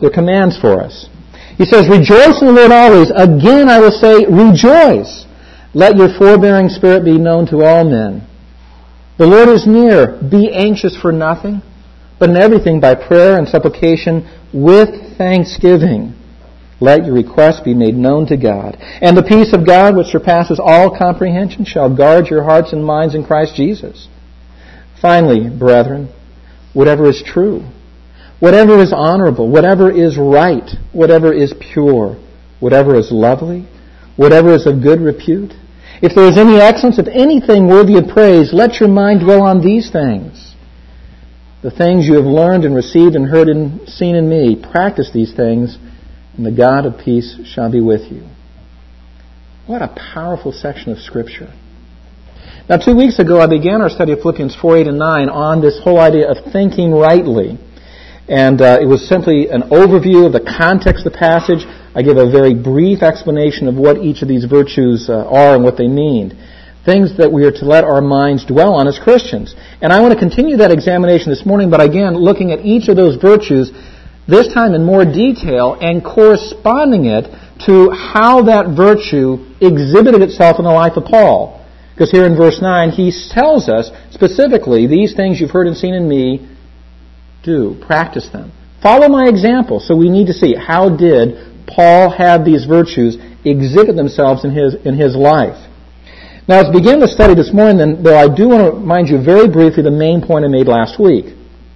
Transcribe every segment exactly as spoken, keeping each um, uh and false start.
They're commands for us. He says, rejoice in the Lord always. Again, I will say, rejoice. Let your forbearing spirit be known to all men. The Lord is near. Be anxious for nothing, but in everything by prayer and supplication with thanksgiving. Let your requests be made known to God. And the peace of God, which surpasses all comprehension, shall guard your hearts and minds in Christ Jesus. Finally, brethren, whatever is true, whatever is honorable, whatever is right, whatever is pure, whatever is lovely, whatever is of good repute, if there is any excellence, if anything worthy of praise, let your mind dwell on these things. The things you have learned and received and heard and seen in me, practice these things, and the God of peace shall be with you. What a powerful section of Scripture. Now, two weeks ago, I began our study of Philippians four, eight, and nine on this whole idea of thinking rightly. And uh, it was simply an overview of the context of the passage. I give a very brief explanation of what each of these virtues uh, are and what they mean. Things that we are to let our minds dwell on as Christians. And I want to continue that examination this morning, but again, looking at each of those virtues, this time in more detail, and corresponding it to how that virtue exhibited itself in the life of Paul. Because here in verse nine, he tells us specifically, these things you've heard and seen in me, do, practice them. Follow my example. So we need to see, how did Paul have these virtues exhibit themselves in his in his life? Now, as we begin the study this morning, then, though I do want to remind you very briefly the main point I made last week.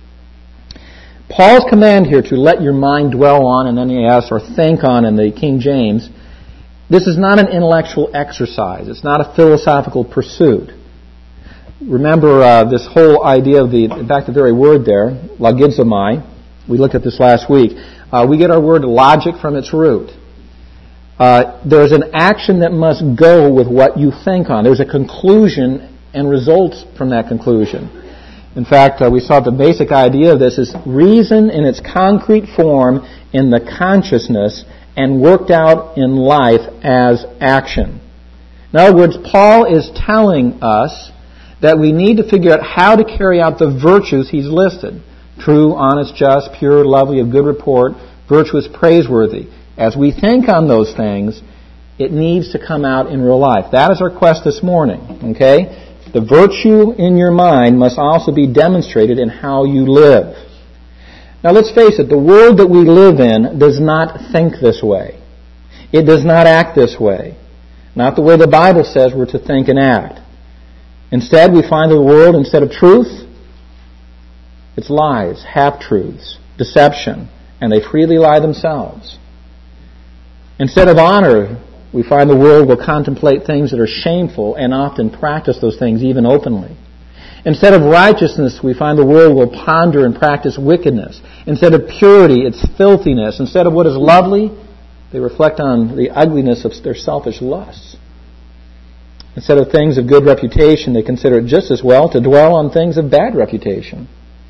Paul's command here to let your mind dwell on, and then he asks, or think on in the King James, this is not an intellectual exercise. It's not a philosophical pursuit. Remember uh, this whole idea of the, in fact, the very word there, logizomai. We looked at this last week. Uh, we get our word logic from its root. Uh, there's an action that must go with what you think on. There's a conclusion and results from that conclusion. In fact, uh, we saw the basic idea of this is reason in its concrete form in the consciousness and worked out in life as action. In other words, Paul is telling us that we need to figure out how to carry out the virtues he's listed. True, honest, just, pure, lovely, of good report, virtuous, praiseworthy. As we think on those things, it needs to come out in real life. That is our quest this morning. Okay? The virtue in your mind must also be demonstrated in how you live. Now let's face it, the world that we live in does not think this way. It does not act this way. Not the way the Bible says we're to think and act. Instead, we find the world, instead of truth, it's lies, half-truths, deception, and they freely lie themselves. Instead of honor, we find the world will contemplate things that are shameful and often practice those things even openly. Instead of righteousness, we find the world will ponder and practice wickedness. Instead of purity, it's filthiness. Instead of what is lovely, they reflect on the ugliness of their selfish lusts. Instead of things of good reputation, they consider it just as well to dwell on things of bad reputation.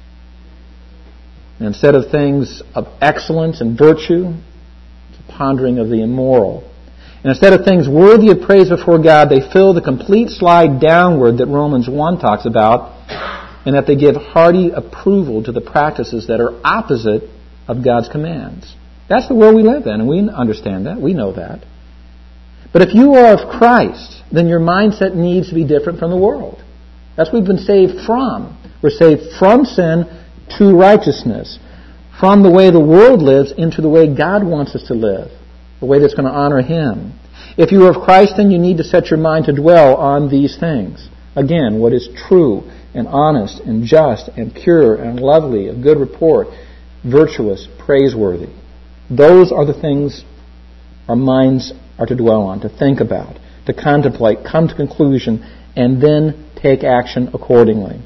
And instead of things of excellence and virtue, it's a pondering of the immoral. And instead of things worthy of praise before God, they fill the complete slide downward that Romans one talks about, and that they give hearty approval to the practices that are opposite of God's commands. That's the world we live in, and we understand that. We know that. But if you are of Christ, then your mindset needs to be different from the world. That's what we've been saved from. We're saved from sin to righteousness. From the way the world lives into the way God wants us to live. The way that's going to honor Him. If you are of Christ, then you need to set your mind to dwell on these things. Again, what is true and honest and just and pure and lovely, of good report, virtuous, praiseworthy. Those are the things our minds are to dwell on, to think about, to contemplate, come to conclusion, and then take action accordingly.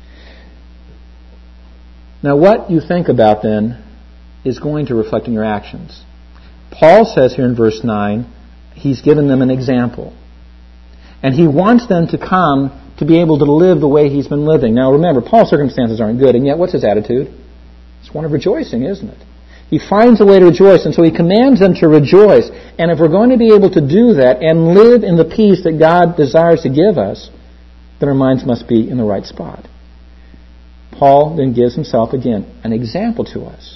Now, what you think about then is going to reflect in your actions. Paul says here in verse nine, he's given them an example. And he wants them to come to be able to live the way he's been living. Now remember, Paul's circumstances aren't good, and yet what's his attitude? It's one of rejoicing, isn't it? He finds a way to rejoice, and so he commands them to rejoice. And if we're going to be able to do that and live in the peace that God desires to give us, then our minds must be in the right spot. Paul then gives himself again an example to us.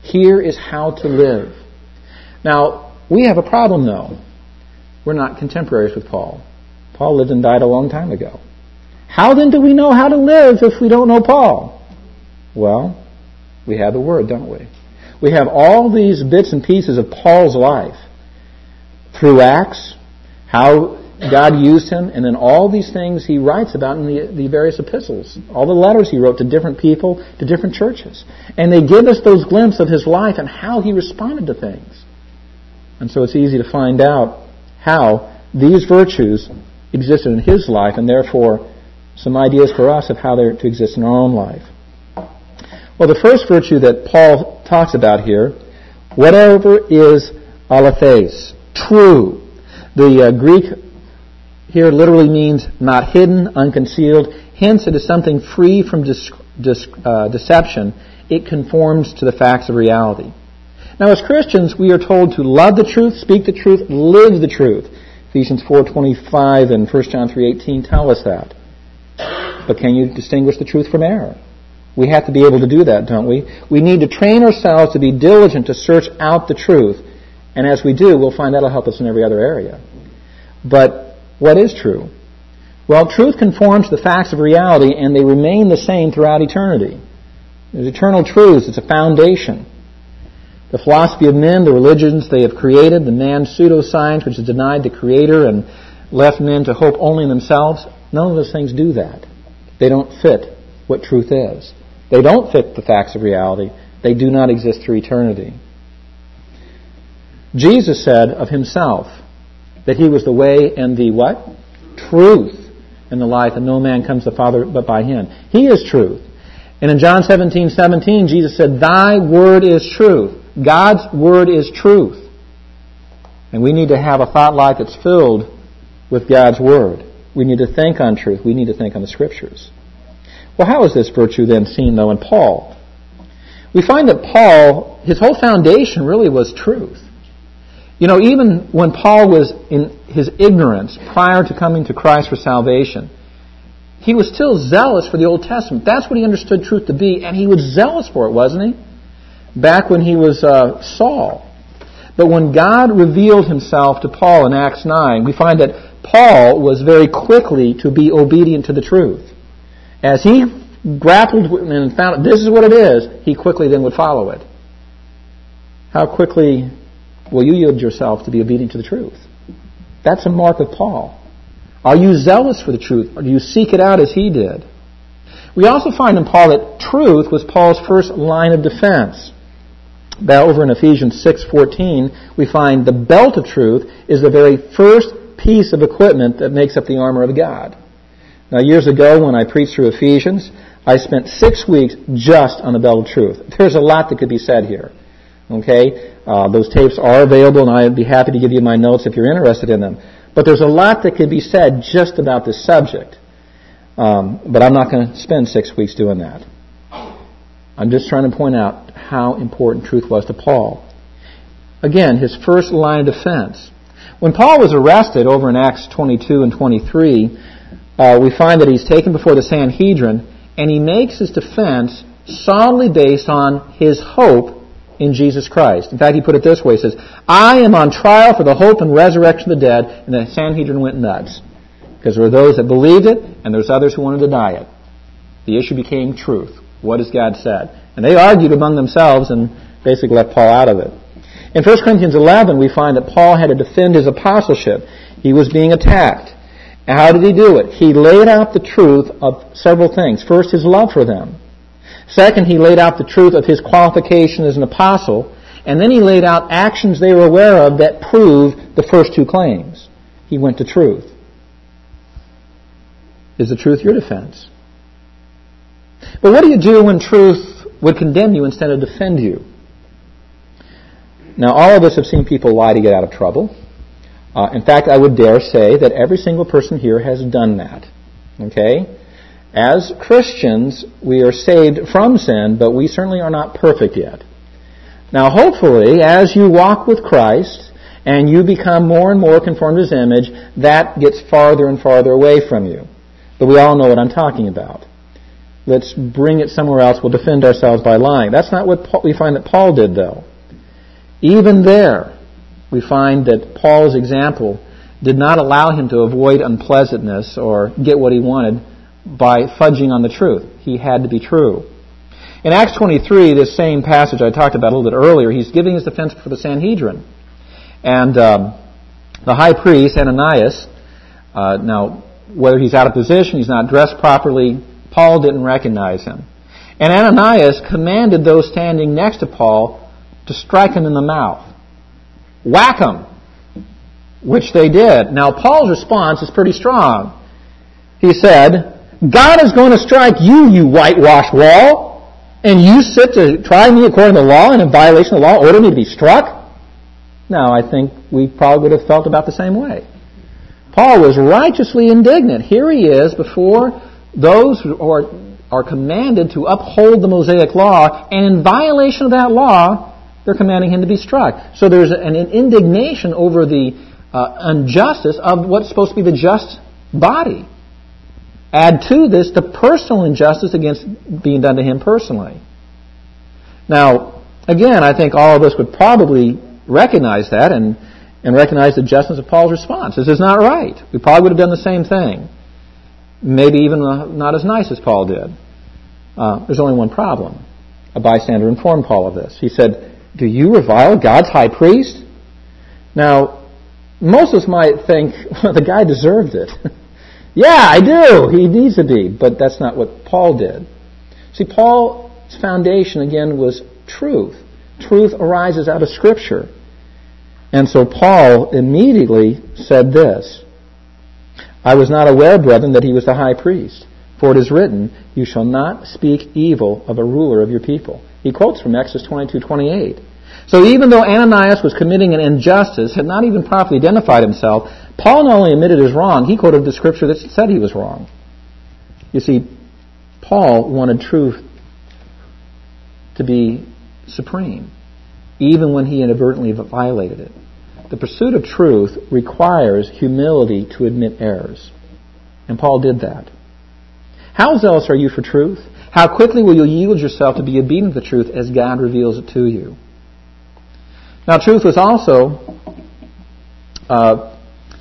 Here is how to live. Now, we have a problem, though. We're not contemporaries with Paul. Paul lived and died a long time ago. How then do we know how to live if we don't know Paul? Well, we have the Word, don't we? We have all these bits and pieces of Paul's life through Acts, how God used him, and then all these things he writes about in the, the various epistles, all the letters he wrote to different people, to different churches. And they give us those glimpses of his life and how he responded to things. And so it's easy to find out how these virtues existed in his life, and therefore some ideas for us of how they're to exist in our own life. Well, the first virtue that Paul talks about here, whatever is aletheis, true. The uh, Greek here literally means not hidden, unconcealed. Hence, it is something free from dis- dis- uh, deception. It conforms to the facts of reality. Now, as Christians, we are told to love the truth, speak the truth, live the truth. Ephesians four twenty-five and First John three eighteen tell us that. But can you distinguish the truth from error? We have to be able to do that, don't we? We need to train ourselves to be diligent to search out the truth. And as we do, we'll find that'll help us in every other area. But what is true? Well, truth conforms to the facts of reality, and they remain the same throughout eternity. There's eternal truths. It's a foundation. The philosophy of men, the religions they have created, the man's pseudoscience, which has denied the Creator and left men to hope only in themselves, none of those things do that. They don't fit what truth is. They don't fit the facts of reality. They do not exist through eternity. Jesus said of himself that he was the way and the what? Truth and the life, and no man comes to the Father but by him. He is truth. And in John seventeen seventeen, Jesus said, "Thy word is truth." God's word is truth. And we need to have a thought life that's filled with God's word. We need to think on truth. We need to think on the Scriptures. Well, how is this virtue then seen, though, in Paul? We find that Paul, his whole foundation really was truth. You know, even when Paul was in his ignorance prior to coming to Christ for salvation, he was still zealous for the Old Testament. That's what he understood truth to be, and he was zealous for it, wasn't he? Back when he was uh, Saul. But when God revealed himself to Paul in Acts nine, we find that Paul was very quickly to be obedient to the truth. As he grappled and found out this is what it is, he quickly then would follow it. How quickly will you yield yourself to be obedient to the truth? That's a mark of Paul. Are you zealous for the truth, or do you seek it out as he did? We also find in Paul that truth was Paul's first line of defense. Now, over in Ephesians six fourteen, we find the belt of truth is the very first piece of equipment that makes up the armor of God. Now, years ago when I preached through Ephesians, I spent six weeks just on the belt of truth. There's a lot that could be said here. Okay? Uh, those tapes are available, and I'd be happy to give you my notes if you're interested in them. But there's a lot that could be said just about this subject. Um, but I'm not going to spend six weeks doing that. I'm just trying to point out how important truth was to Paul. Again, his first line of defense. When Paul was arrested over in Acts twenty-two and twenty-three, uh, we find that he's taken before the Sanhedrin, and he makes his defense solidly based on his hope in Jesus Christ. In fact, he put it this way. He says, "I am on trial for the hope and resurrection of the dead," and the Sanhedrin went nuts. Because there were those that believed it, and there's others who wanted to deny it. The issue became truth. What has God said? And they argued among themselves and basically left Paul out of it. In First Corinthians eleven, we find that Paul had to defend his apostleship. He was being attacked. And how did he do it? He laid out the truth of several things. First, his love for them. Second, he laid out the truth of his qualification as an apostle. And then he laid out actions they were aware of that proved the first two claims. He went to truth. Is the truth your defense? But what do you do when truth would condemn you instead of defend you? Now, all of us have seen people lie to get out of trouble. Uh, in fact, I would dare say that every single person here has done that. Okay? As Christians, we are saved from sin, but we certainly are not perfect yet. Now, hopefully, as you walk with Christ and you become more and more conformed to His image, that gets farther and farther away from you. But we all know what I'm talking about. Let's bring it somewhere else. We'll defend ourselves by lying. That's not what Paul, we find that Paul did, though. Even there, we find that Paul's example did not allow him to avoid unpleasantness or get what he wanted by fudging on the truth. He had to be true. In Acts twenty-three, this same passage I talked about a little bit earlier, he's giving his defense for the Sanhedrin. And um, the high priest, Ananias, uh, now, whether he's out of position, he's not dressed properly, Paul didn't recognize him. And Ananias commanded those standing next to Paul to strike him in the mouth. Whack him! Which they did. Now, Paul's response is pretty strong. He said, God is going to strike you, you whitewashed wall, and you sit to try me according to the law and in violation of the law, order me to be struck? Now, I think we probably would have felt about the same way. Paul was righteously indignant. Here he is before those who are, are commanded to uphold the Mosaic law, and in violation of that law, they're commanding him to be struck. So there's an indignation over the uh, injustice of what's supposed to be the just body. Add to this the personal injustice against being done to him personally. Now, again, I think all of us would probably recognize that and, and recognize the justness of Paul's response. This is not right. We probably would have done the same thing. Maybe even not as nice as Paul did. Uh, there's only one problem. A bystander informed Paul of this. He said, do you revile God's high priest? Now, most of us might think, well, the guy deserved it. Yeah, I do. He needs to be. But that's not what Paul did. See, Paul's foundation, again, was truth. Truth arises out of Scripture. And so Paul immediately said this, I was not aware, brethren, that he was the high priest. For it is written, you shall not speak evil of a ruler of your people. He quotes from Exodus twenty-two twenty-eight. So even though Ananias was committing an injustice, had not even properly identified himself, Paul not only admitted his wrong, he quoted the Scripture that said he was wrong. You see, Paul wanted truth to be supreme, even when he inadvertently violated it. The pursuit of truth requires humility to admit errors. And Paul did that. How zealous are you for truth? How quickly will you yield yourself to be obedient to the truth as God reveals it to you? Now, truth was also uh,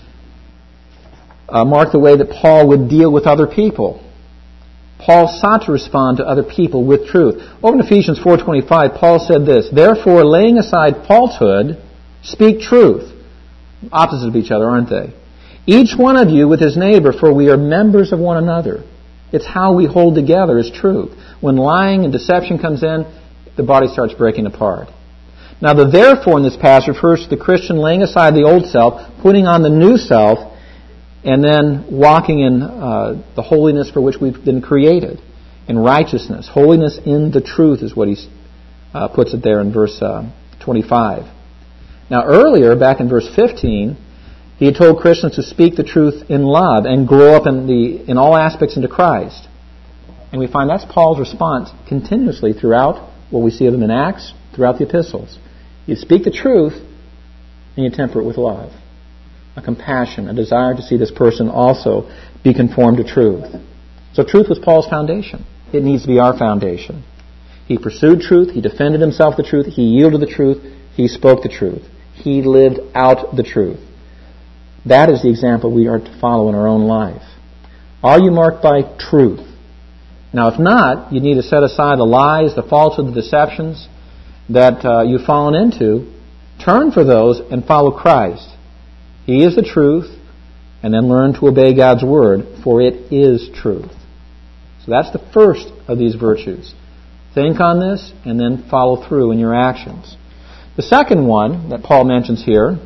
uh, marked the way that Paul would deal with other people. Paul sought to respond to other people with truth. Over in Ephesians four twenty-five, Paul said this, therefore, laying aside falsehood, speak truth. Opposites of each other, aren't they? Each one of you with his neighbor, for we are members of one another. It's how we hold together is truth. When lying and deception comes in, the body starts breaking apart. Now, the therefore in this passage refers to the Christian laying aside the old self, putting on the new self, and then walking in uh, the holiness for which we've been created, in righteousness. Holiness in the truth is what he uh, puts it there in verse uh, twenty-five. Now, earlier, back in verse fifteen, he had told Christians to speak the truth in love and grow up in the in all aspects into Christ. And we find that's Paul's response continuously throughout what we see of him in Acts, throughout the epistles. You speak the truth, and you temper it with love. A compassion, a desire to see this person also be conformed to truth. So truth was Paul's foundation. It needs to be our foundation. He pursued truth. He defended himself the truth. He yielded the truth. He spoke the truth. He lived out the truth. That is the example we are to follow in our own life. Are you marked by truth? Now, if not, you need to set aside the lies, the falsehood, the deceptions that uh, you've fallen into. Turn for those and follow Christ. He is the truth, and then learn to obey God's word, for it is truth. So that's the first of these virtues. Think on this, and then follow through in your actions. The second one that Paul mentions here,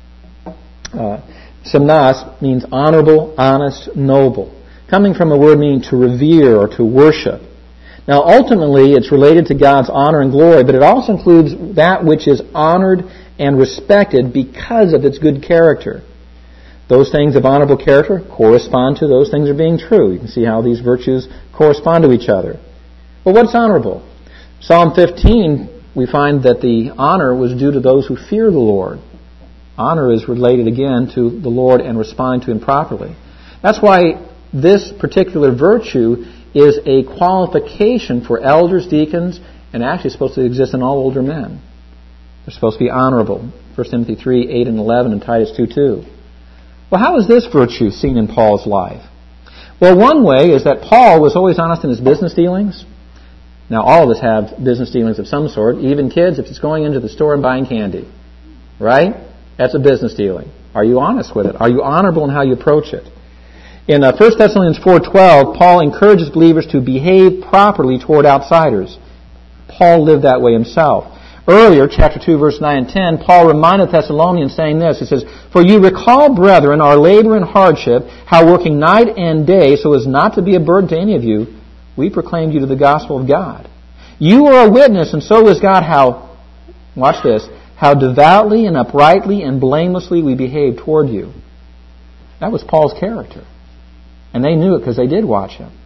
uh, Semnas, means honorable, honest, noble, coming from a word meaning to revere or to worship. Now, ultimately, it's related to God's honor and glory, but it also includes that which is honored and respected because of its good character. Those things of honorable character correspond to those things of being true. You can see how these virtues correspond to each other. Well, what's honorable? Psalm fifteen, we find that the honor was due to those who fear the Lord. Honor is related again to the Lord and respond to Him properly. That's why this particular virtue is a qualification for elders, deacons, and actually supposed to exist in all older men. They're supposed to be honorable. First Timothy three, eight and eleven, and Titus two, two. Well, how is this virtue seen in Paul's life? Well, one way is that Paul was always honest in his business dealings. Now, all of us have business dealings of some sort. Even kids, if it's going into the store and buying candy. Right? That's a business dealing. Are you honest with it? Are you honorable in how you approach it? In uh, First Thessalonians four twelve, Paul encourages believers to behave properly toward outsiders. Paul lived that way himself. Earlier, chapter two, verse nine and ten, Paul reminded Thessalonians saying this. He says, "For you recall, brethren, our labor and hardship, how working night and day, so as not to be a burden to any of you, we proclaimed you to the gospel of God. You are a witness, and so is God, how," watch this, "how devoutly and uprightly and blamelessly we behaved toward you." That was Paul's character. And they knew it because they did watch him.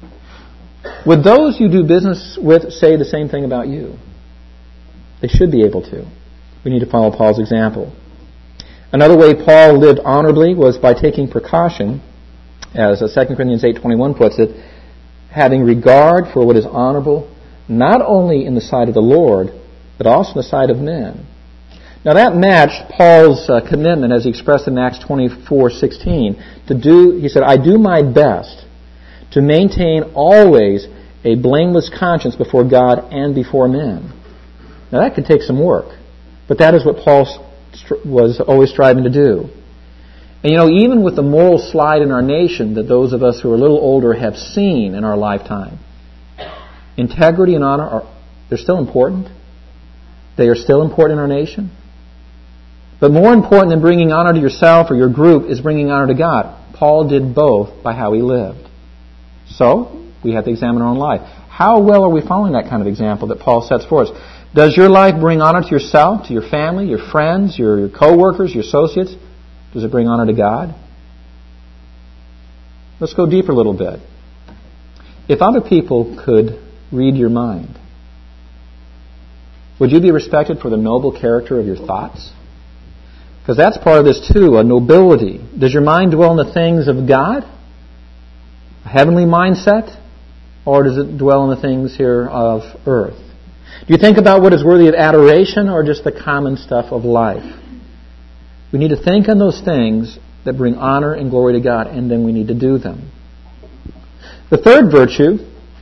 Would those you do business with say the same thing about you? They should be able to. We need to follow Paul's example. Another way Paul lived honorably was by taking precaution, as Second Corinthians eight twenty-one puts it, having regard for what is honorable, not only in the sight of the Lord, but also in the sight of men. Now that matched Paul's uh, commitment as he expressed in Acts twenty-four sixteen to do, he said, "I do my best to maintain always a blameless conscience before God and before men." Now that could take some work, but that is what Paul st- was always striving to do. And you know, even with the moral slide in our nation that those of us who are a little older have seen in our lifetime, integrity and honor are they're still important. They are still important in our nation. But more important than bringing honor to yourself or your group is bringing honor to God. Paul did both by how he lived. So, we have to examine our own life. How well are we following that kind of example that Paul sets for us? Does your life bring honor to yourself, to your family, your friends, your co-workers, your associates? Does it bring honor to God? Let's go deeper a little bit. If other people could read your mind, would you be respected for the noble character of your thoughts? Because that's part of this too, a nobility. Does your mind dwell in the things of God? A heavenly mindset? Or does it dwell in the things here of earth? Do you think about what is worthy of adoration or just the common stuff of life? We need to think on those things that bring honor and glory to God, and then we need to do them. The third virtue,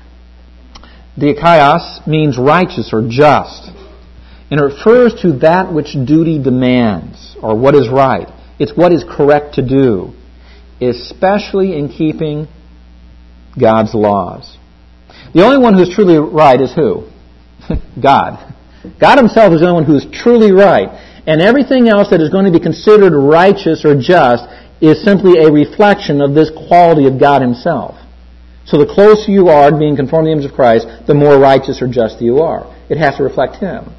dikaios, means righteous or just. And it refers to that which duty demands, or what is right. It's what is correct to do, especially in keeping God's laws. The only one who is truly right is who? God. God himself is the only one who is truly right. And everything else that is going to be considered righteous or just is simply a reflection of this quality of God himself. So the closer you are to being conformed to the image of Christ, the more righteous or just you are. It has to reflect him.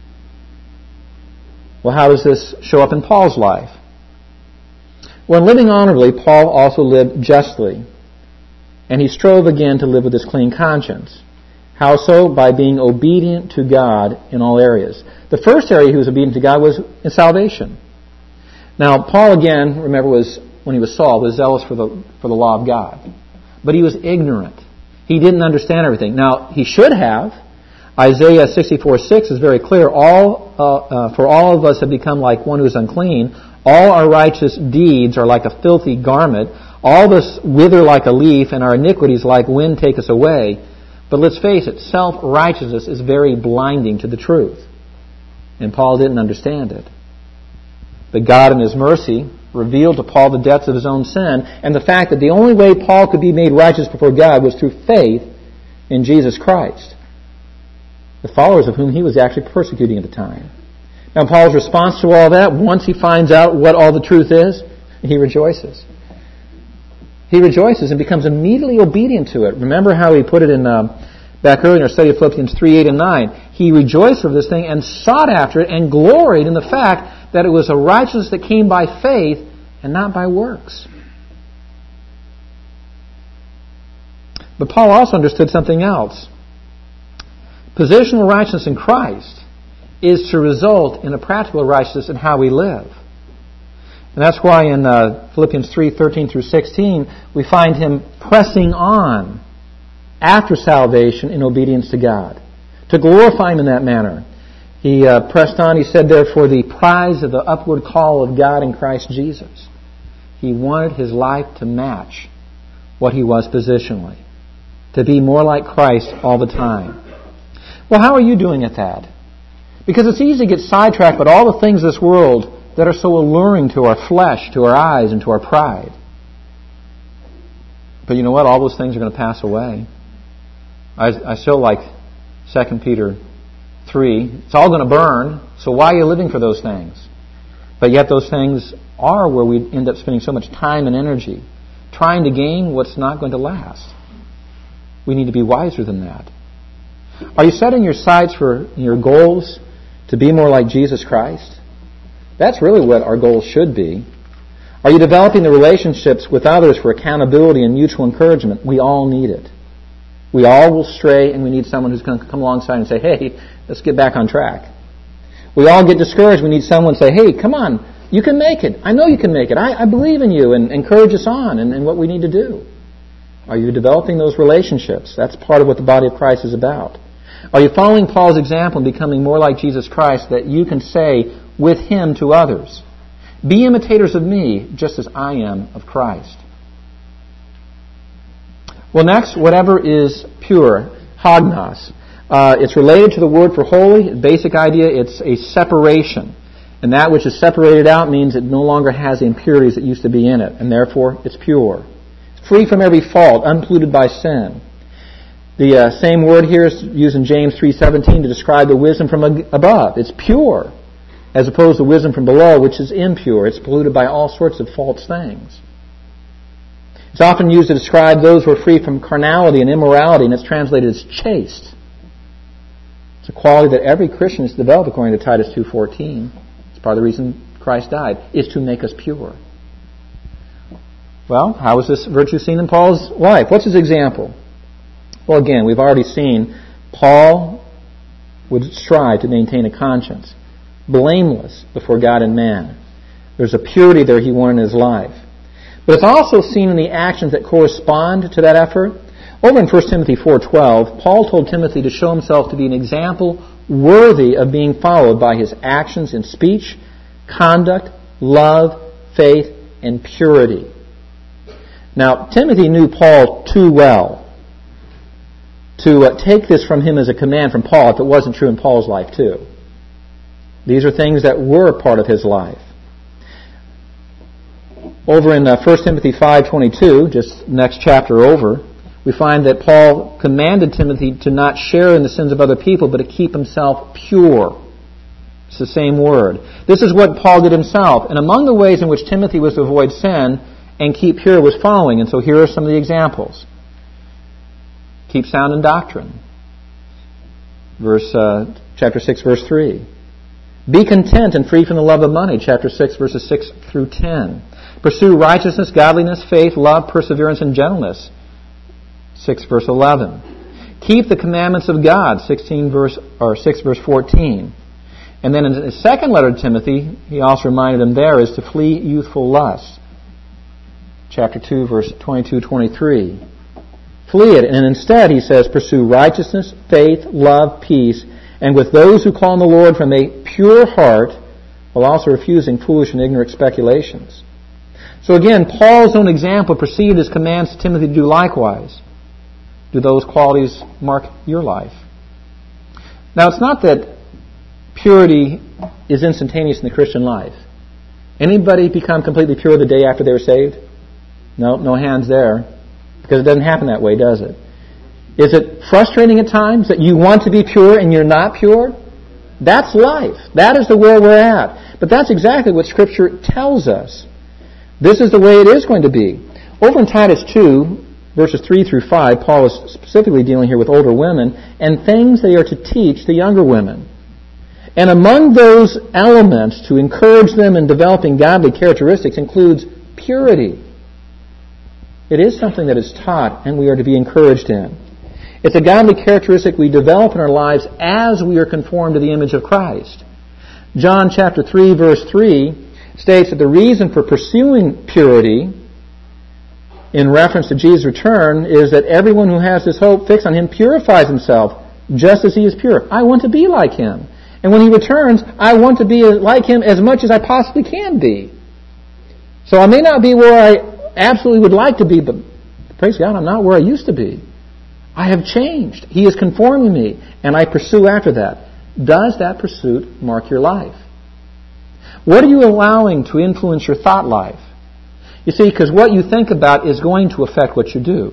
Well, how does this show up in Paul's life? When living honorably, Paul also lived justly. And he strove again to live with this clean conscience. How so? By being obedient to God in all areas. The first area he was obedient to God was in salvation. Now, Paul again, remember, was when he was Saul, was zealous for the for the law of God. But he was ignorant. He didn't understand everything. Now, he should have. Isaiah sixty-four six is very clear. All uh, uh, for all of us have become like one who is unclean. All our righteous deeds are like a filthy garment. All of us wither like a leaf, and our iniquities like wind take us away. But let's face it, self-righteousness is very blinding to the truth. And Paul didn't understand it. But God in his mercy revealed to Paul the depths of his own sin and the fact that the only way Paul could be made righteous before God was through faith in Jesus Christ, the followers of whom he was actually persecuting at the time. Now Paul's response to all that, once he finds out what all the truth is, he rejoices. He rejoices and becomes immediately obedient to it. Remember how he put it in uh, back earlier in our study of Philippians three, eight, and nine. He rejoiced over this thing and sought after it and gloried in the fact that it was a righteousness that came by faith and not by works. But Paul also understood something else. Positional righteousness in Christ is to result in a practical righteousness in how we live. And that's why in uh, Philippians three, thirteen through sixteen, we find him pressing on after salvation in obedience to God, to glorify Him in that manner. He uh, pressed on, he said, therefore, the prize of the upward call of God in Christ Jesus. He wanted his life to match what he was positionally, to be more like Christ all the time. Well, how are you doing at that? Because it's easy to get sidetracked by all the things of this world that are so alluring to our flesh, to our eyes, and to our pride. But you know what? All those things are going to pass away. I, I still like Second Peter three. It's all going to burn, so why are you living for those things? But yet those things are where we end up spending so much time and energy trying to gain what's not going to last. We need to be wiser than that. Are you setting your sights for your goals to be more like Jesus Christ? That's really what our goals should be. Are you developing the relationships with others for accountability and mutual encouragement? We all need it. We all will stray, and we need someone who's going to come alongside and say, hey, let's get back on track. We all get discouraged. We need someone to say, hey, come on, you can make it. I know you can make it. I, I believe in you, and encourage us on and, and what we need to do. Are you developing those relationships? That's part of what the body of Christ is about. Are you following Paul's example and becoming more like Jesus Christ that you can say with Him to others, be imitators of me just as I am of Christ? Well, next, whatever is pure, hagnos. Uh, it's related to the word for holy. Basic idea, it's a separation. And that which is separated out means it no longer has the impurities that used to be in it, and therefore it's pure. It's free from every fault, unpolluted by sin. The uh, same word here is used in James three seventeen to describe the wisdom from above. It's pure, as opposed to wisdom from below, which is impure. It's polluted by all sorts of false things. It's often used to describe those who are free from carnality and immorality, and it's translated as chaste. It's a quality that every Christian is developed according to Titus two fourteen. It's part of the reason Christ died, is to make us pure. Well, how is this virtue seen in Paul's life? What's his example? Well, again, we've already seen Paul would strive to maintain a conscience, blameless before God and man. There's a purity there he wanted in his life. But it's also seen in the actions that correspond to that effort. Over in First Timothy four twelve, Paul told Timothy to show himself to be an example worthy of being followed by his actions in speech, conduct, love, faith, and purity. Now, Timothy knew Paul too well to uh, take this from him as a command from Paul if it wasn't true in Paul's life too. These are things that were part of his life. Over in uh, First Timothy five twenty-two, just next chapter over, we find that Paul commanded Timothy to not share in the sins of other people, but to keep himself pure. It's the same word. This is what Paul did himself. And among the ways in which Timothy was to avoid sin and keep pure was following. And so here are some of the examples. Keep sound in doctrine. Verse, uh, chapter six, verse three. Be content and free from the love of money. Chapter six, verses six through ten. Pursue righteousness, godliness, faith, love, perseverance, and gentleness. six, verse eleven. Keep the commandments of God. sixteen, verse or six, verse fourteen. And then in his second letter to Timothy, he also reminded him there is to flee youthful lust. Chapter two, verse twenty-two, twenty-three. Flee it, and instead, he says, pursue righteousness, faith, love, peace, and with those who call on the Lord from a pure heart, while also refusing foolish and ignorant speculations. So again, Paul's own example preceded his commands to Timothy to do likewise. Do those qualities mark your life? Now, it's not that purity is instantaneous in the Christian life. Anybody become completely pure the day after they were saved? No, no hands there. Because it doesn't happen that way, does it? Is it frustrating at times that you want to be pure and you're not pure? That's life. That is the where we're at. But that's exactly what Scripture tells us. This is the way it is going to be. Over in Titus two, verses three through five, Paul is specifically dealing here with older women and things they are to teach the younger women. And among those elements to encourage them in developing godly characteristics includes purity. It is something that is taught and we are to be encouraged in. It's a godly characteristic we develop in our lives as we are conformed to the image of Christ. John chapter three, verse three states that the reason for pursuing purity in reference to Jesus' return is that everyone who has this hope fixed on Him purifies himself just as He is pure. I want to be like Him. And when He returns, I want to be like Him as much as I possibly can be. So I may not be where I absolutely would like to be, but praise God, I'm not where I used to be. I have changed. He is conforming me, and I pursue after that. Does that pursuit mark your life? What are you allowing to influence your thought life? You see, because what you think about is going to affect what you do.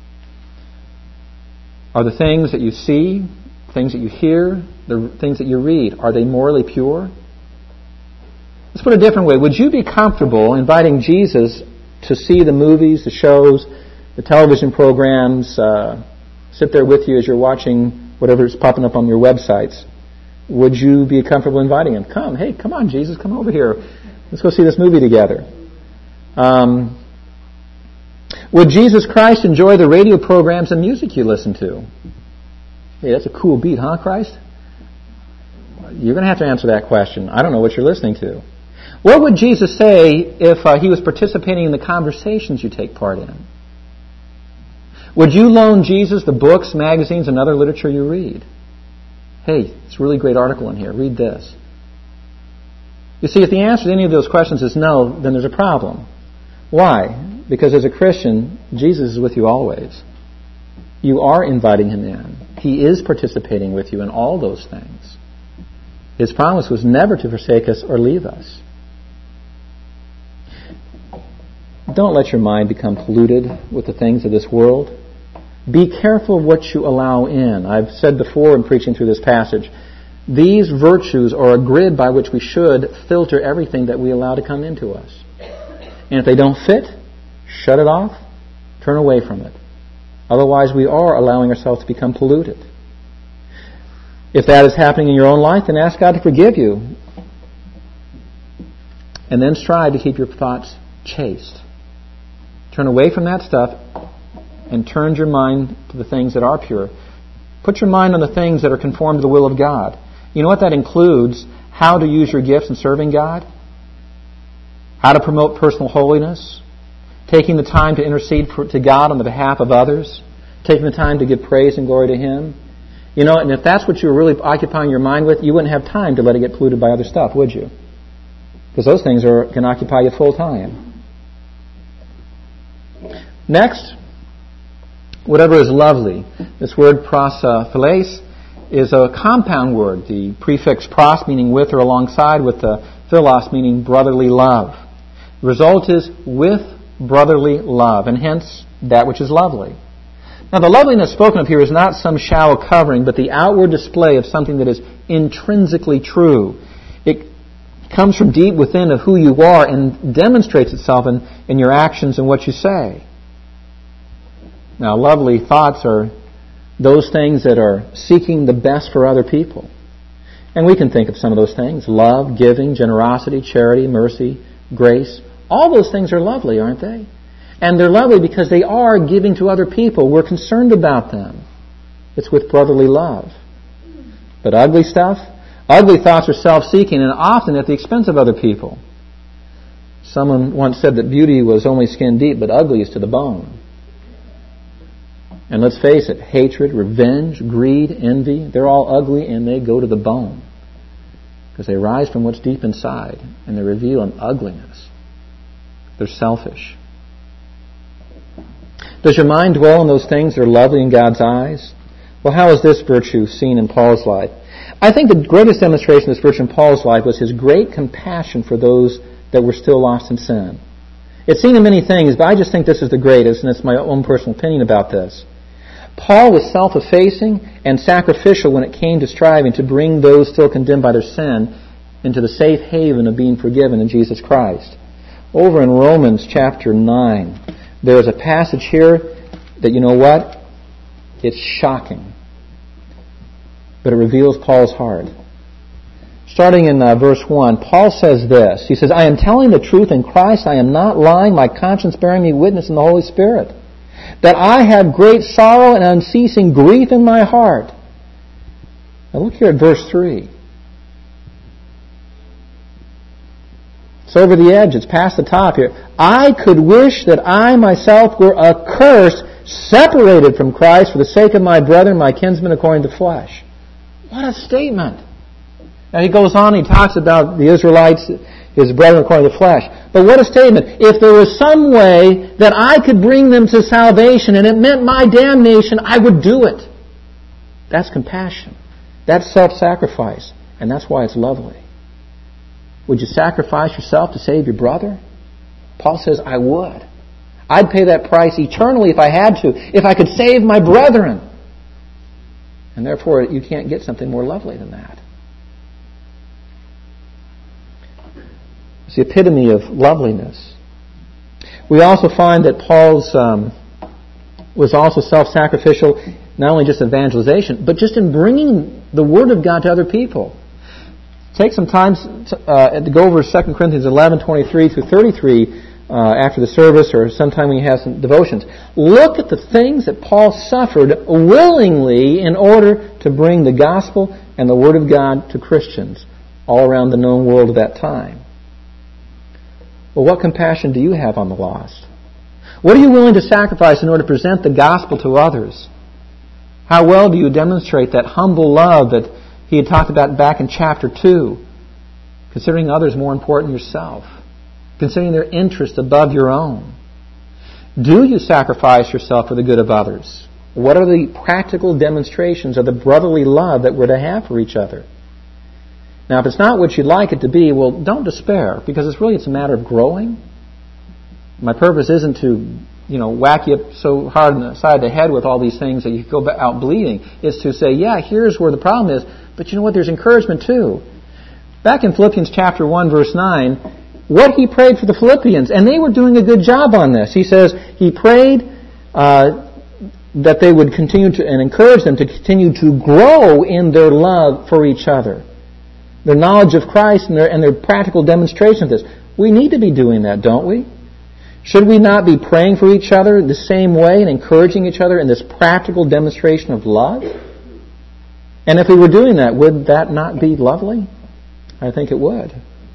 Are the things that you see, things that you hear, the things that you read, are they morally pure? Let's put it a different way. Would you be comfortable inviting Jesus to see the movies, the shows, the television programs, uh, sit there with you as you're watching whatever is popping up on your websites? Would you be comfortable inviting Him? Come, hey, come on, Jesus, come over here. Let's go see this movie together. Um, would Jesus Christ enjoy the radio programs and music you listen to? Hey, that's a cool beat, huh, Christ? You're going to have to answer that question. I don't know what you're listening to. What would Jesus say if uh, He was participating in the conversations you take part in? Would you loan Jesus the books, magazines, and other literature you read? Hey, it's a really great article in here. Read this. You see, if the answer to any of those questions is no, then there's a problem. Why? Because as a Christian, Jesus is with you always. You are inviting Him in. He is participating with you in all those things. His promise was never to forsake us or leave us. Don't let your mind become polluted with the things of this world. Be careful of what you allow in. I've said before in preaching through this passage, these virtues are a grid by which we should filter everything that we allow to come into us. And if they don't fit, shut it off, turn away from it. Otherwise, we are allowing ourselves to become polluted. If that is happening in your own life, then ask God to forgive you. And then strive to keep your thoughts chaste. Turn away from that stuff and turn your mind to the things that are pure. Put your mind on the things that are conformed to the will of God. You know what that includes? How to use your gifts in serving God. How to promote personal holiness. Taking the time to intercede for, to God on the behalf of others. Taking the time to give praise and glory to Him. You know, and if that's what you're really occupying your mind with, you wouldn't have time to let it get polluted by other stuff, would you? Because those things are, can occupy you full time. Next, whatever is lovely. This word prosophiles is a compound word. The prefix pros meaning with or alongside, with the philos meaning brotherly love. The result is with brotherly love, and hence that which is lovely. Now the loveliness spoken of here is not some shallow covering, but the outward display of something that is intrinsically true. It comes from deep within of who you are and demonstrates itself in, in your actions and what you say. Now, lovely thoughts are those things that are seeking the best for other people. And we can think of some of those things. Love, giving, generosity, charity, mercy, grace. All those things are lovely, aren't they? And they're lovely because they are giving to other people. We're concerned about them. It's with brotherly love. But ugly stuff? Ugly thoughts are self-seeking and often at the expense of other people. Someone once said that beauty was only skin deep, but ugly is to the bone. And let's face it, hatred, revenge, greed, envy, they're all ugly and they go to the bone. Because they rise from what's deep inside and they reveal an ugliness. They're selfish. Does your mind dwell on those things that are lovely in God's eyes? Well, how is this virtue seen in Paul's life? I think the greatest demonstration of this virtue in Paul's life was his great compassion for those that were still lost in sin. It's seen in many things, but I just think this is the greatest, and it's my own personal opinion about this. Paul was self-effacing and sacrificial when it came to striving to bring those still condemned by their sin into the safe haven of being forgiven in Jesus Christ. Over in Romans chapter nine, there is a passage here that, you know what? It's shocking. But it reveals Paul's heart. Starting in uh, verse one, Paul says this. He says, I am telling the truth in Christ. I am not lying. My conscience bearing me witness in the Holy Spirit. That I have great sorrow and unceasing grief in my heart. Now look here at verse three. It's over the edge. It's past the top here. I could wish that I myself were accursed, separated from Christ for the sake of my brethren, my kinsmen according to the flesh. What a statement. Now he goes on, he talks about the Israelites, his brethren according to the flesh. But what a statement. If there was some way that I could bring them to salvation and it meant my damnation, I would do it. That's compassion. That's self-sacrifice. And that's why it's lovely. Would you sacrifice yourself to save your brother? Paul says, I would. I'd pay that price eternally if I had to, if I could save my brethren. And therefore, you can't get something more lovely than that. It's the epitome of loveliness. We also find that Paul's um, was also self-sacrificial, not only just evangelization, but just in bringing the Word of God to other people. Take some time uh, to go over Second Corinthians eleven, twenty-three through thirty-three uh, after the service or sometime when you have some devotions. Look at the things that Paul suffered willingly in order to bring the gospel and the Word of God to Christians all around the known world at that time. Well, what compassion do you have on the lost? What are you willing to sacrifice in order to present the gospel to others? How well do you demonstrate that humble love that he had talked about back in chapter two, considering others more important than yourself, considering their interest above your own? Do you sacrifice yourself for the good of others? What are the practical demonstrations of the brotherly love that we're to have for each other? Now, if it's not what you'd like it to be, well, don't despair, because it's really it's a matter of growing. My purpose isn't to, you know, whack you up so hard on the side of the head with all these things that you go out bleeding. It's to say, yeah, here's where the problem is, but you know what? There's encouragement too. Back in Philippians chapter one, verse nine, what he prayed for the Philippians, and they were doing a good job on this. He says he prayed uh, that they would continue to, and encourage them to continue to grow in their love for each other, their knowledge of Christ, and their, and their practical demonstration of this. We need to be doing that, don't we? Should we not be praying for each other the same way and encouraging each other in this practical demonstration of love? And if we were doing that, would that not be lovely? I think it would.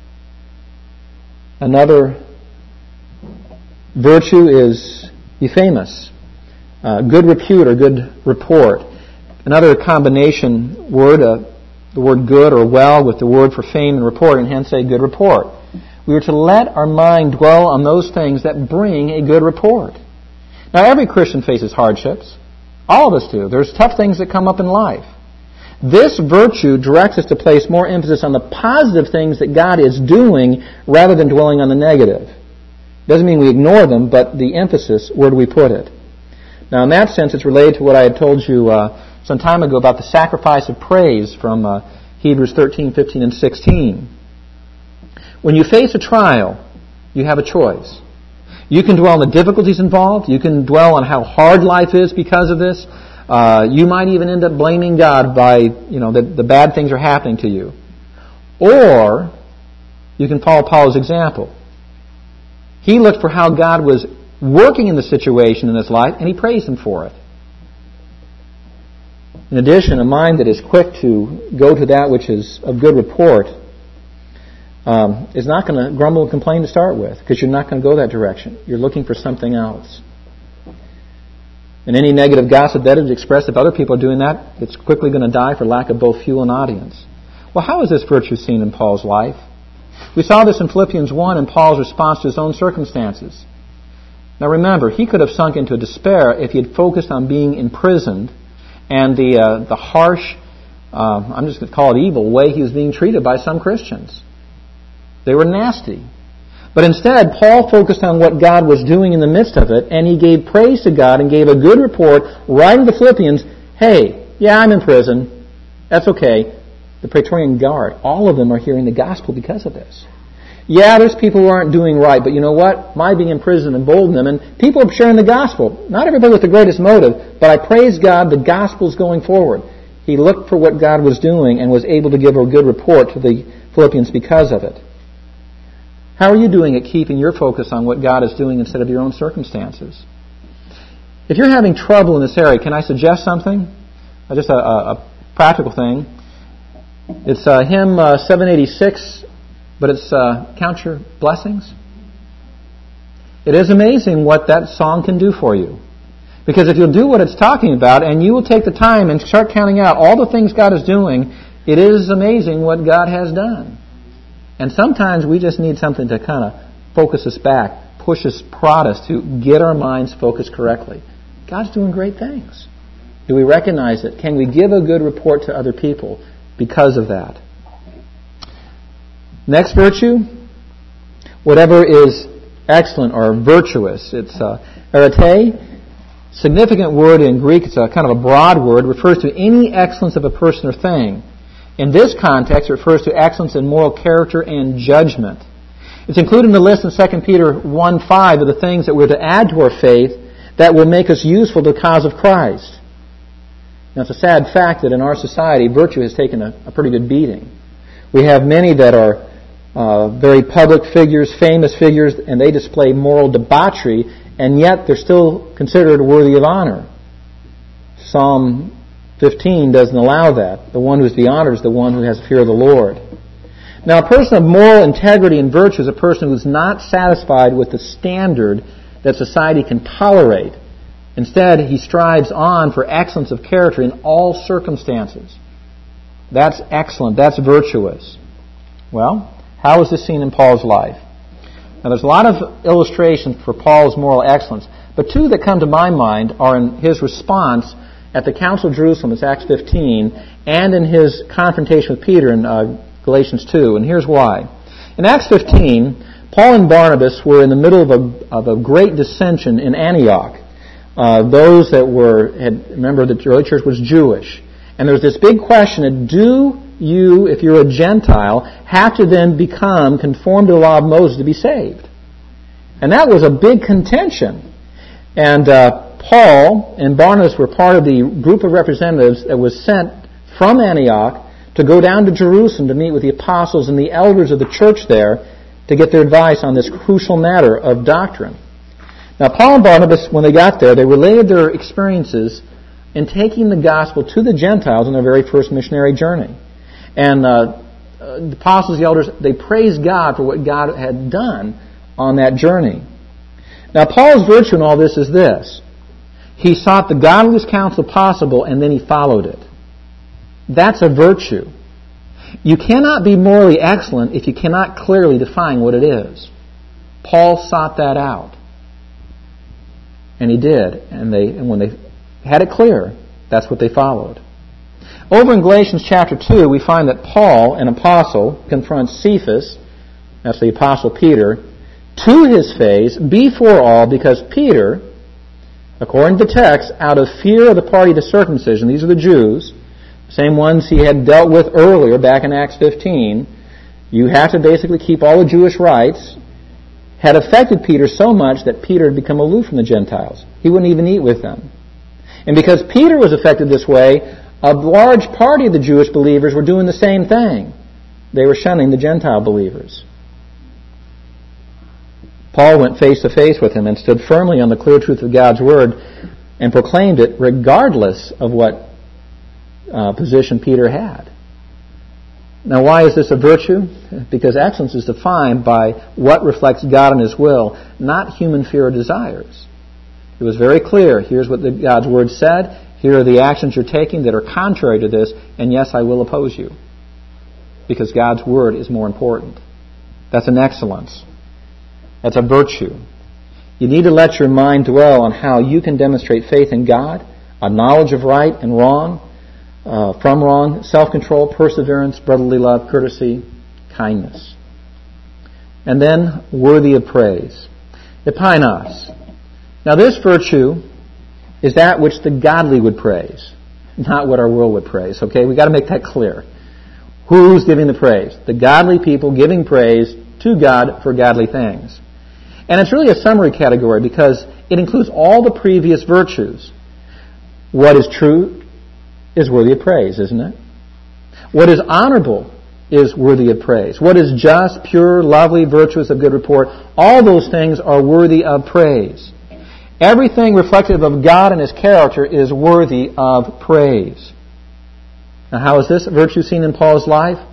Another virtue is euphemus, uh, good repute or good report. Another combination word, uh, the word good or well with the word for fame and report, and hence a good report. We are to let our mind dwell on those things that bring a good report. Now, every Christian faces hardships. All of us do. There's tough things that come up in life. This virtue directs us to place more emphasis on the positive things that God is doing rather than dwelling on the negative. Doesn't mean we ignore them, but the emphasis, where do we put it? Now, in that sense, it's related to what I had told you uh, some time ago about the sacrifice of praise from uh, Hebrews thirteen, fifteen, and sixteen. When you face a trial, you have a choice. You can dwell on the difficulties involved. You can dwell on how hard life is because of this. Uh, you might even end up blaming God by, you know, that the bad things are happening to you. Or you can follow Paul's example. He looked for how God was working in the situation in his life, and he praised Him for it. In addition, a mind that is quick to go to that which is of good report um, is not going to grumble and complain to start with, because you're not going to go that direction. You're looking for something else. And any negative gossip that is expressed, if other people are doing that, it's quickly going to die for lack of both fuel and audience. Well, how is this virtue seen in Paul's life? We saw this in Philippians one in Paul's response to his own circumstances. Now remember, he could have sunk into despair if he had focused on being imprisoned and the uh, the harsh, uh, I'm just going to call it evil, way he was being treated by some Christians. They were nasty. But instead, Paul focused on what God was doing in the midst of it, and he gave praise to God and gave a good report right to the Philippians. Hey, yeah, I'm in prison. That's okay. The Praetorian Guard, all of them are hearing the gospel because of this. Yeah, there's people who aren't doing right, but you know what? My being in prison emboldened them, and people are sharing the gospel. Not everybody with the greatest motive, but I praise God, the gospel's going forward. He looked for what God was doing and was able to give a good report to the Philippians because of it. How are you doing at keeping your focus on what God is doing instead of your own circumstances? If you're having trouble in this area, can I suggest something? Uh, just a, a, a practical thing. It's uh, hymn uh, seven eighty-six, but it's uh, count your blessings. It is amazing what that song can do for you. Because if you'll do what it's talking about, and you will take the time and start counting out all the things God is doing, it is amazing what God has done. And sometimes we just need something to kind of focus us back, push us, prod us to get our minds focused correctly. God's doing great things. Do we recognize it? Can we give a good report to other people because of that? Next virtue, whatever is excellent or virtuous. It's uh, arete, significant word in Greek. It's a kind of a broad word. Refers to any excellence of a person or thing. In this context, it refers to excellence in moral character and judgment. It's included in the list in Second Peter one five of the things that we're to add to our faith that will make us useful to the cause of Christ. Now, it's a sad fact that in our society, virtue has taken a, a pretty good beating. We have many that are uh, very public figures, famous figures, and they display moral debauchery, and yet they're still considered worthy of honor. Psalm fifteen doesn't allow that. The one who is to be honored is the one who has fear of the Lord. Now, a person of moral integrity and virtue is a person who is not satisfied with the standard that society can tolerate. Instead, he strives on for excellence of character in all circumstances. That's excellent. That's virtuous. Well, how is this seen in Paul's life? Now, there's a lot of illustrations for Paul's moral excellence, but two that come to my mind are in his response at the Council of Jerusalem, it's Acts fifteen, and in his confrontation with Peter in uh, Galatians two. And here's why. In Acts fifteen, Paul and Barnabas were in the middle of a, of a great dissension in Antioch. Uh, those that were, had, remember the early church was Jewish. And there was this big question of, do you, if you're a Gentile, have to then become conformed to the law of Moses to be saved? And that was a big contention. And uh, Paul and Barnabas were part of the group of representatives that was sent from Antioch to go down to Jerusalem to meet with the apostles and the elders of the church there to get their advice on this crucial matter of doctrine. Now, Paul and Barnabas, when they got there, they related their experiences in taking the gospel to the Gentiles on their very first missionary journey. And uh, the apostles, the elders, they praised God for what God had done on that journey. Now, Paul's virtue in all this is this. He sought the godliest counsel possible, and then he followed it. That's a virtue. You cannot be morally excellent if you cannot clearly define what it is. Paul sought that out. And he did. And they, and when they had it clear, that's what they followed. Over in Galatians chapter two, we find that Paul, an apostle, confronts Cephas, that's the apostle Peter, to his face before all, because Peter, according to the text, out of fear of the party of the circumcision, these are the Jews, same ones he had dealt with earlier back in Acts fifteen, you have to basically keep all the Jewish rites, had affected Peter so much that Peter had become aloof from the Gentiles. He wouldn't even eat with them. And because Peter was affected this way, a large party of the Jewish believers were doing the same thing. They were shunning the Gentile believers. Paul went face to face with him and stood firmly on the clear truth of God's Word and proclaimed it regardless of what uh, position Peter had. Now, why is this a virtue? Because excellence is defined by what reflects God and His will, not human fear or desires. It was very clear. Here's what the, God's Word said. Here are the actions you're taking that are contrary to this, and yes, I will oppose you. Because God's Word is more important. That's an excellence. That's a virtue. You need to let your mind dwell on how you can demonstrate faith in God, a knowledge of right and wrong, uh, from wrong, self-control, perseverance, brotherly love, courtesy, kindness. And then, worthy of praise. Epainos. Now this virtue is that which the godly would praise, not what our world would praise. Okay, we've got to make that clear. Who's giving the praise? The godly people giving praise to God for godly things. And it's really a summary category because it includes all the previous virtues. What is true is worthy of praise, isn't it? What is honorable is worthy of praise. What is just, pure, lovely, virtuous, of good report, all those things are worthy of praise. Everything reflective of God and His character is worthy of praise. Now, how is this virtue seen in Paul's life?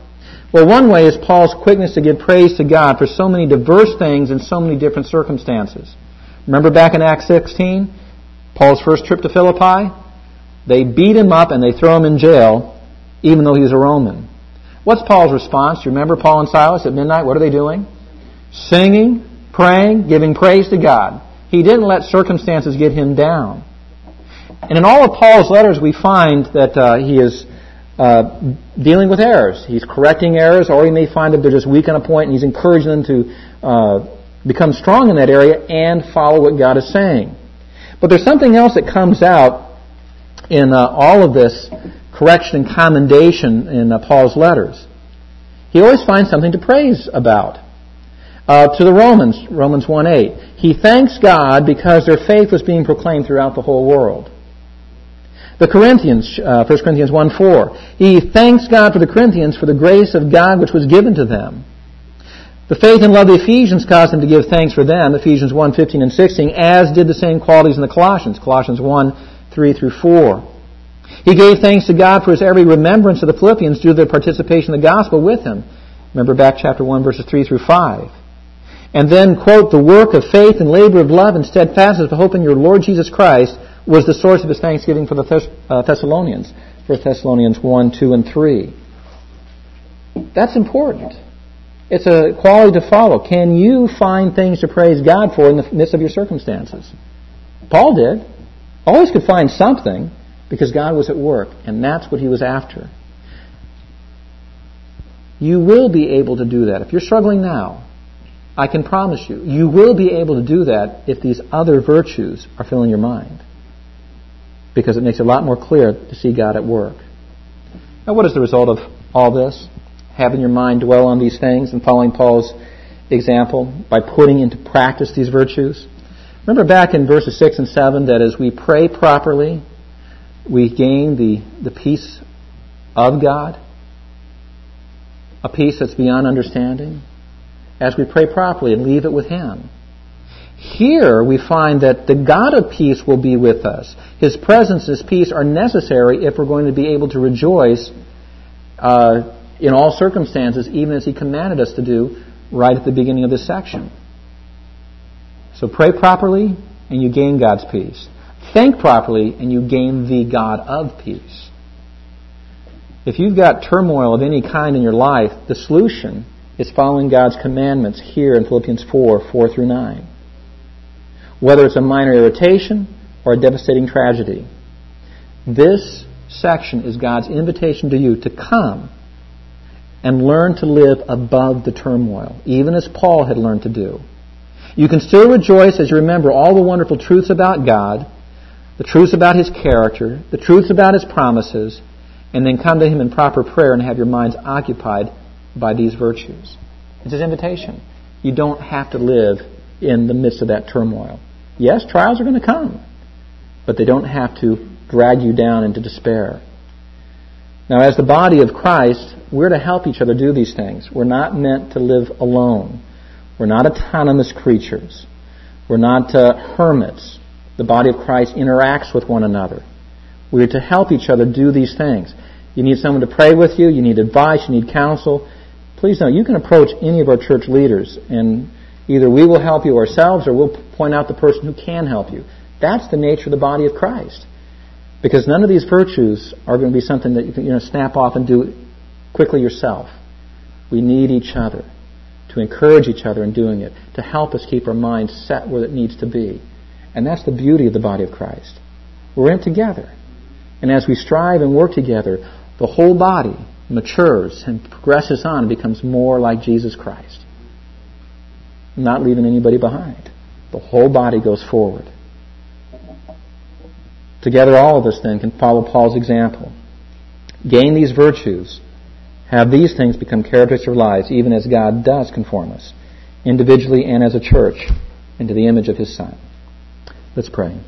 Well, one way is Paul's quickness to give praise to God for so many diverse things in so many different circumstances. Remember back in Acts sixteen, Paul's first trip to Philippi? They beat him up and they throw him in jail, even though he was a Roman. What's Paul's response? You remember Paul and Silas at midnight? What are they doing? Singing, praying, giving praise to God. He didn't let circumstances get him down. And in all of Paul's letters, we find that uh, he is uh, dealing with errors. He's correcting errors, or he may find that they're just weak on a point, and he's encouraging them to uh, become strong in that area and follow what God is saying. But there's something else that comes out in uh, all of this correction and commendation in uh, Paul's letters. He always finds something to praise about. Uh, to the Romans, Romans one eight, he thanks God because their faith was being proclaimed throughout the whole world. The Corinthians, uh, First Corinthians one four, he thanks God for the Corinthians for the grace of God which was given to them. The faith and love of the Ephesians caused him to give thanks for them, Ephesians one fifteen and sixteen, as did the same qualities in the Colossians, Colossians one three through four. He gave thanks to God for his every remembrance of the Philippians due to their participation in the gospel with him. Remember back chapter one, verses three through five. And then, quote, the work of faith and labor of love and steadfastness of hope in your Lord Jesus Christ was the source of his thanksgiving for the Thess- uh, Thessalonians. First Thessalonians one, two, and three. That's important. It's a quality to follow. Can you find things to praise God for in the midst of your circumstances? Paul did. Always could find something because God was at work, and that's what he was after. You will be able to do that. If you're struggling now, I can promise you, you will be able to do that if these other virtues are filling your mind. Because it makes it a lot more clear to see God at work. Now, what is the result of all this? Having your mind dwell on these things and following Paul's example by putting into practice these virtues. Remember back in verses six and seven that as we pray properly, we gain the, the peace of God, a peace that's beyond understanding, as we pray properly and leave it with Him. Here we find that the God of peace will be with us. His presence, His peace are necessary if we're going to be able to rejoice uh, in all circumstances, even as He commanded us to do right at the beginning of this section. So pray properly and you gain God's peace. Think properly and you gain the God of peace. If you've got turmoil of any kind in your life, the solution is following God's commandments here in Philippians four, four through nine. Whether it's a minor irritation or a devastating tragedy, this section is God's invitation to you to come and learn to live above the turmoil, even as Paul had learned to do. You can still rejoice as you remember all the wonderful truths about God, the truths about His character, the truths about His promises, and then come to Him in proper prayer and have your minds occupied by these virtues. It's His invitation. You don't have to live in the midst of that turmoil. Yes, trials are going to come, but they don't have to drag you down into despair. Now, as the body of Christ, we're to help each other do these things. We're not meant to live alone. We're not autonomous creatures. We're not uh, hermits. The body of Christ interacts with one another. We're to help each other do these things. You need someone to pray with you. You need advice. You need counsel. Please know you can approach any of our church leaders, and either we will help you ourselves or we'll point out the person who can help you. That's the nature of the body of Christ. Because none of these virtues are going to be something that you can you know, snap off and do quickly yourself. We need each other to encourage each other in doing it, to help us keep our minds set where it needs to be. And that's the beauty of the body of Christ. We're in it together. And as we strive and work together, the whole body matures and progresses on and becomes more like Jesus Christ. Not leaving anybody behind. The whole body goes forward. Together, all of us then can follow Paul's example. Gain these virtues. Have these things become characteristics of our lives, even as God does conform us, individually and as a church, into the image of His Son. Let's pray.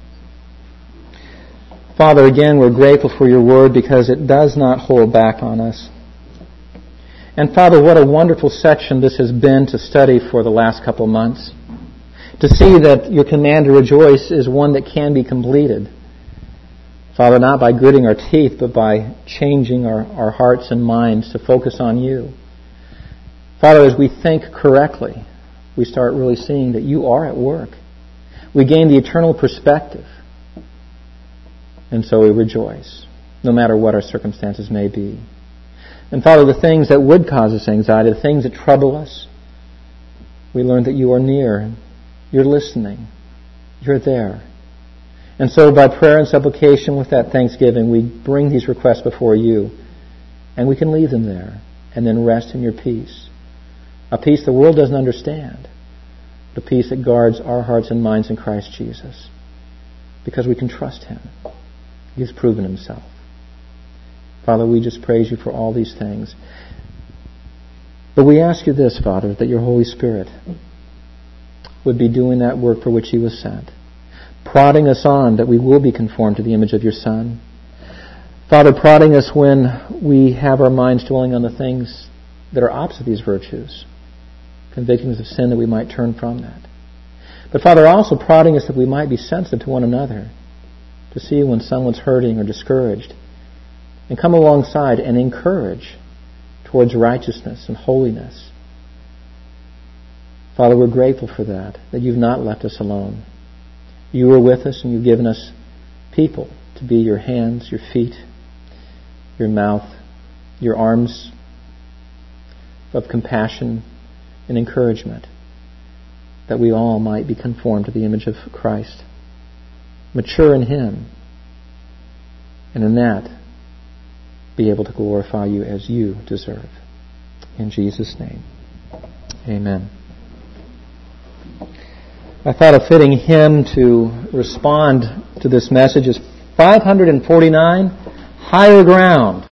Father, again, we're grateful for Your Word because it does not hold back on us. And Father, what a wonderful section this has been to study for the last couple of months. To see that Your command to rejoice is one that can be completed. Father, not by gritting our teeth, but by changing our, our hearts and minds to focus on you. Father, as we think correctly, we start really seeing that you are at work. We gain the eternal perspective. And so we rejoice, no matter what our circumstances may be. And Father, the things that would cause us anxiety, the things that trouble us, we learn that you are near. You're listening. You're there. And so by prayer and supplication with that thanksgiving, we bring these requests before you. And we can leave them there and then rest in your peace. A peace the world doesn't understand. The peace that guards our hearts and minds in Christ Jesus. Because we can trust Him. He's proven Himself. Father, we just praise you for all these things. But we ask you this, Father, that your Holy Spirit would be doing that work for which He was sent. Prodding us on that we will be conformed to the image of your Son. Father, prodding us when we have our minds dwelling on the things that are opposite these virtues. Convicting us of sin that we might turn from that. But Father, also prodding us that we might be sensitive to one another. To see when someone's hurting or discouraged. And come alongside and encourage towards righteousness and holiness. Father, we're grateful for that, that you've not left us alone. You are with us and you've given us people to be your hands, your feet, your mouth, your arms of compassion and encouragement, that we all might be conformed to the image of Christ, mature in Him, and in that be able to glorify you as you deserve. In Jesus' name, amen. I thought a fitting hymn to respond to this message is five forty-nine, Higher Ground.